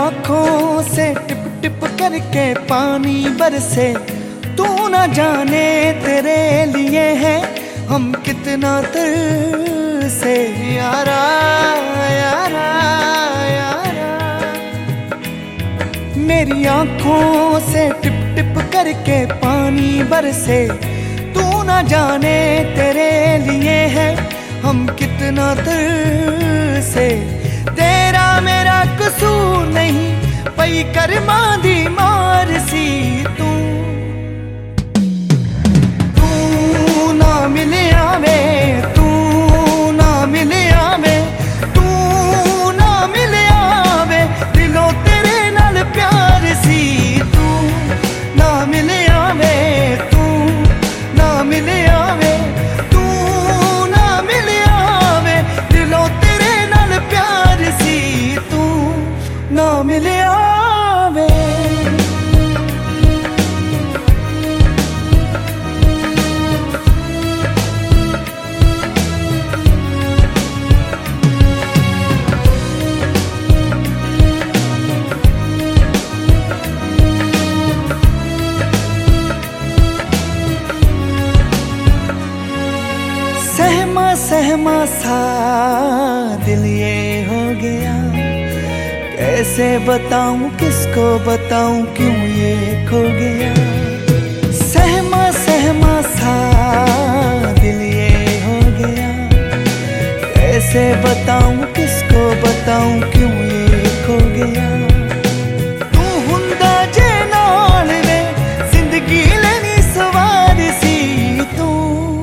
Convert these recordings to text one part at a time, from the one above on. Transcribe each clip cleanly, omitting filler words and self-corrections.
आँखों से tip tip करके पानी बरसे, तू ना जाने तेरे लिए है हम कितना तरसे। यारा यारा यारा, मेरी आँखों से टिप टिप करके पानी बरसे, तू ना जाने तेरे लिए है हम कितना तरसे। तेरा मेरा कसूर नहीं, पई कर्मा दी मार सी तू ना मिले आवे, तू ना मिले आवे, तू ना मिले आवे, दिलों तेरे नाल प्यार सी तू ना मिले आवे, तू ना मिले आवे, तू ना मिले आवे, दिलों तेरे नाल प्यार सी तू ना मिले आवे। सहमा सहमा सा दिल ये हो गया, कैसे बताऊं किसको बताऊं क्यों ये खो गया। सहमा सहमा सा दिल ये हो गया, कैसे बताऊं किसको बताऊं क्यों ये खो गया। तू हुंदा जे नाल वे जिंदगी लेनी सवार सी तू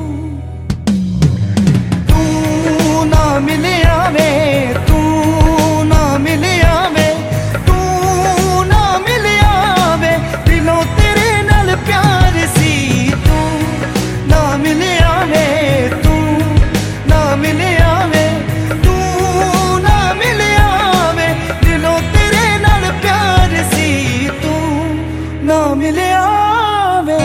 ना मिले आवे, तू ना मिले आवे, तू ना मिले आवे, दिलों तेरे नाल प्यार सी तू ना मिले आवे, तू ना मिले आवे, तू ना मिले आवे, दिलों तेरे नाल प्यार सी तू ना मिले आवे।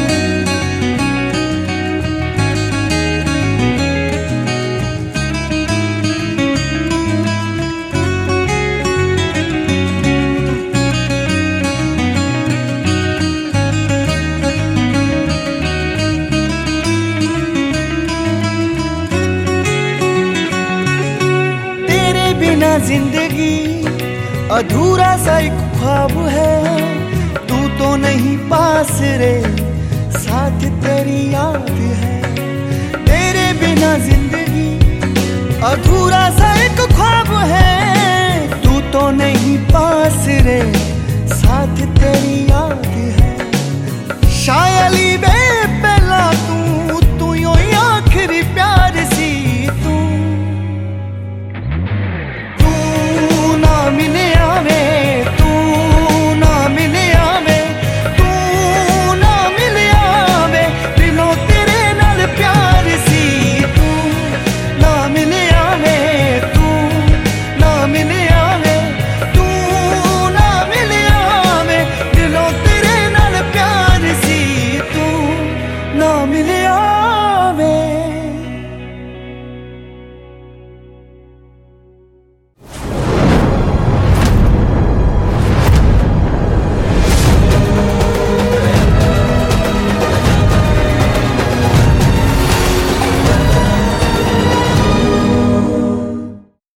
बिना जिंदगी अधूरा सा एक ख्वाब है, तू तो नहीं पास रे साथ तेरी याद है। तेरे बिना जिंदगी अधूरा सा एक ख्वाब है, तू तो नहीं पास रे साथ तेरी याद है। शायली